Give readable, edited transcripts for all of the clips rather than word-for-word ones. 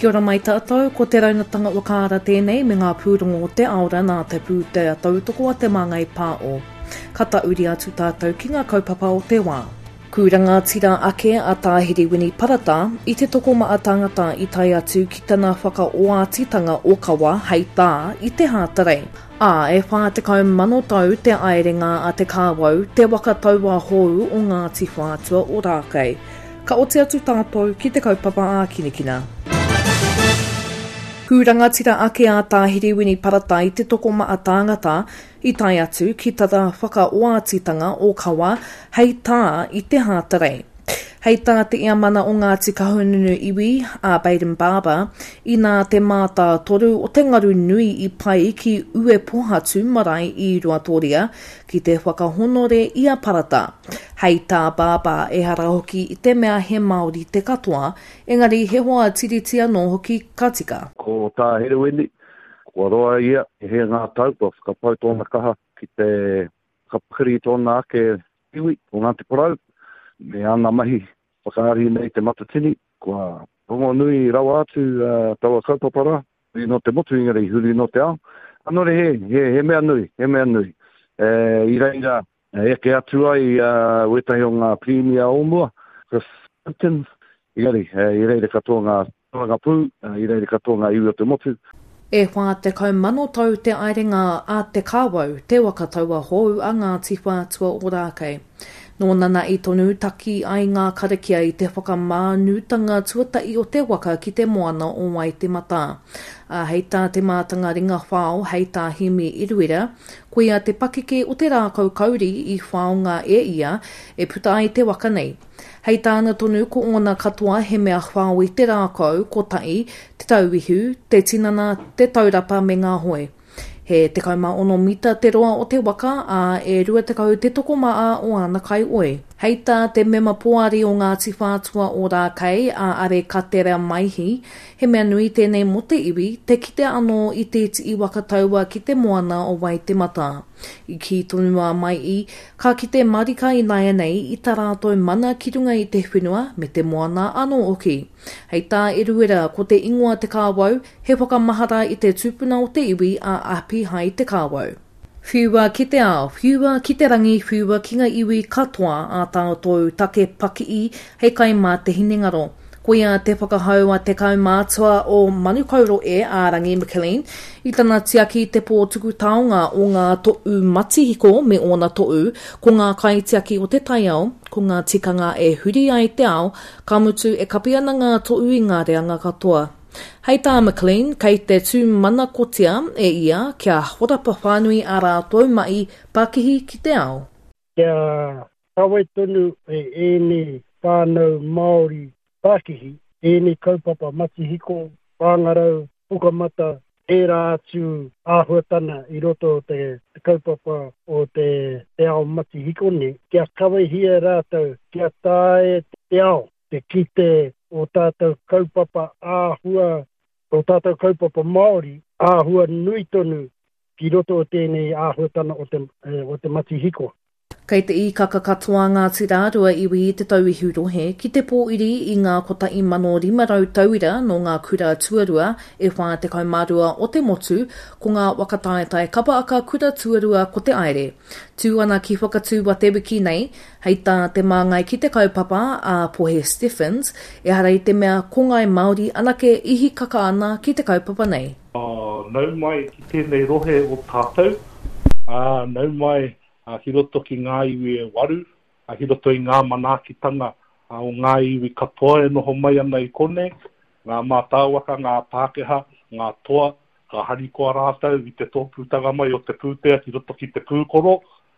Kia ora mai tātou, ko te raunatanga wakaara tēnei me ngā pūrongo o te aora nā te pūtea tautoko a te māngai pāo. Kata uri atu tātou ki ngā kaupapa o te wā. Kuranga tira ake a Tāhiri Wini Parata i te toko maa tangata i tai atu ki tana whakaoātitanga o kawa hei tā i te hātarei. E whā te kaumano tau te aerenga a te kāwau te waka taua hou o Ngāti Whātua o Rākei. Ka oti atu tātou ki te kaupapa a Kinikina. Kuranga tira ake a Tāhiri Wini Parata i te toko maa tangata i tai atu ki tata whakaoātitanga o kawa hei tā i te hātarei. Hei tā te ia mana o Ngāti Kahungunu iwi a Baden-Barber i nā te māta toru o te ngaru nui i pai ki ue pohatu marae i Ruatoria ki te whakahonore i a Parata. Hei tā Baba e hara hoki i te mea he Māori te katoa, engari he hoa tiritia no hoki ka tika. Ko Tāhiri Wini, kua roa ia he ngā tau kua whakapau tōna kaha ki te whakapiri tōna ake iwi o Ngāti Porou. Me ana mahi whakaari nei te matatini, kua rongo nui rawa atu taua kaupapara, i no te motu ingari huri no te ao. Anore he mea nui. I reira, eke atu ai wetahi o ngā premier o mua, Chris Hinton, i reira katoa ngā pū, i reira katoa ngā iwi o te motu. E whā te kaumano tau te airenga a te kāwau, te waka taua hou a Ngāti Whātua o Rākei. Nō nana i tonu taki ai ngā karakia i te whakamānutanga tuatai o te waka ki te moana o Wai te Mata. Hei tā te mātanga ringa whao, hei tā himi iruira, koia te pakeke o te rākau kauri i whaonga e ia, e puta ai te waka nei. Hei tāna tonu ko ona katoa he mea whao i te rākau, ko tai, te tauihu, te tinana, te taurapa me ngā hoe. He te kauma ono mita te roa o te waka, e rua te kau te toko maa o ana kai oe. Hei tā te mema poari o Ngāti Whātua o Rākei a are katera maihi, he mea nui tēnei mo te iwi, te kite anō i te iti waka taua ki te moana o Wai te Mata. I ki tonua mai i, ka kite marika i naia nei i tā rātou mana ki runga i te whenua me te moana anō oki. Hei tā e ruera ko te ingoa te kāwau, he whakamahara i te tūpuna o te iwi a api hai te kāwau. Whiua ki te ao, whiua ki te rangi, whiua ki ngā iwi katoa a tātou take paki hei kai mā te hinengaro. Koia te whakahau a te kaumātua o Manukauro a Rangi McKilleen i tana tiaki te pōtuku taonga o ngā to'u matihiko me ona to'u, ko ngā kai tiaki o te taiao, ko ngā tikanga e huri ai te ao, ka mutu e kapiana ngā to'u i ngā reanga katoa. Hei tā McLean, kei te tū mana kotia e ia kia horapa whānui a rātou mai Pākihi ki te ao. Kia tawai tonu eni whānau Māori Pākihi, eni kaupapa matihiko, whangarau, pukamata, e rā atu āhuatana i roto o te kaupapa o te ao matihiko ne. Kia kawai hia rātou, kia tae te ao, te kite o tātou kaupapa āhua, o tātou kaupapa Māori, āhua nui tonu ki roto o tēnei āhuatana o te matihiko. Kei te i kakakatoa Ngāti Rārua iwi i te tauihu rohe, ki te pōiri i ngā kota i mano rimarau tauira no ngā kura tuarua e whā te kaumarua o te motu ko ngā wakataetai kapa aka kura tuarua ko te aere. Tū ana ki whakatūwa te wiki nei, hei tā te māngai ki te kaupapa a Pohe Stephens, e harei te mea ko ngai Māori anake ihi kaka ana ki te kaupapa nei. Nau mai ki tēnei rohe o tātou, nau mai hi roto ki ngā iwi e waru, hi roto i ngā manakitanga o ngā iwi katoa e noho mai ana i kone, ngā mātāwaka, ngā Pākehā, ngā toa, ka harikoa rātau i te tōpūtanga mai o te pūtea ki roto ki te pūkoro,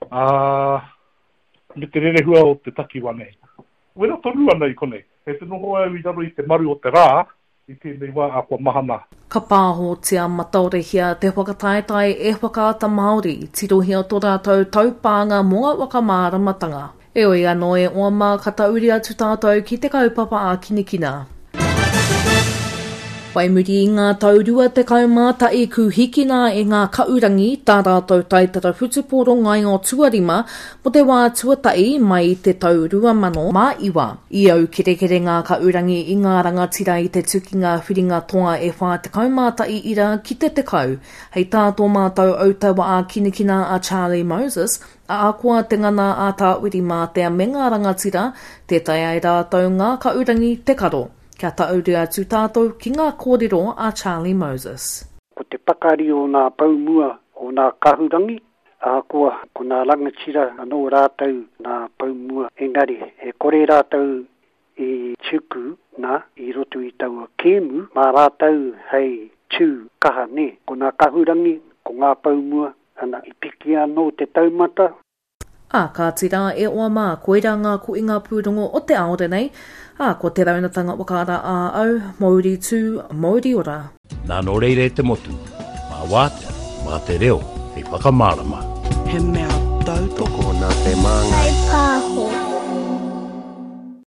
me te rerehua o te takiwane. Wera tonu ana i kone, he te noho au i raro i te maru o te rā, i tēnei wā a kua mahana. Ka pāhotia mataurehia te whakataetai e whakaata Māori, tirohia tō rātou taupānga moa wakamāramatanga. E oi anō e oa mā kata uri atu tātou ki te kaupapa a Kinikina. Waimuri I ngā taurua te kaumātai ku hikina e ngā kaurangi tā rātou taitara hutuporo ngai o tuarima mo te wā tuatai mai te taurua mano mā iwa. I au kerekere ngā kaurangi I ngā rangatira I te tukinga whiringa toa e whā te kaumātai ira ki te tekau. Hei tātō mātou autawa a kinikina a Charlie Moses, a akua te ngana a tāwiri mā te me ngā rangatira, te tai ai rātou ngā kaurangi te karo. Kia tauri atu tātou ki ngā kōrero a Charlie Moses. Ko te pakari o ngā paumua o ngā kahurangi, a kua ko ngā rangatira anō rātou ngā paumua. Engari, e kore rātou I tuku nā I roto I taua kēmu, mā rātou hei tū kaha ne. Ko ngā kahurangi, ko ngā paumua, ana I piki anō te taumata. Ka tira e oa mā koera ngā kuinga pūrongo o te aore nei, ko te raunatanga wakara a au, Māori tū, Māori ora. Nā no reire te motu, mā wātea, mā te reo, hei whakamārama. He mea tau toko nā te manga. Hei pāho.